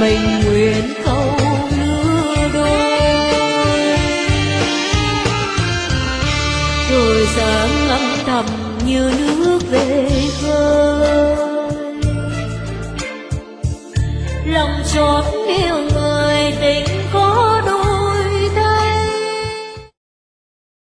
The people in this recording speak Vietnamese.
mình nguyện câu lứa đôi. Rồi sáng âm thầm như nước về khơi, lòng chót yêu người tình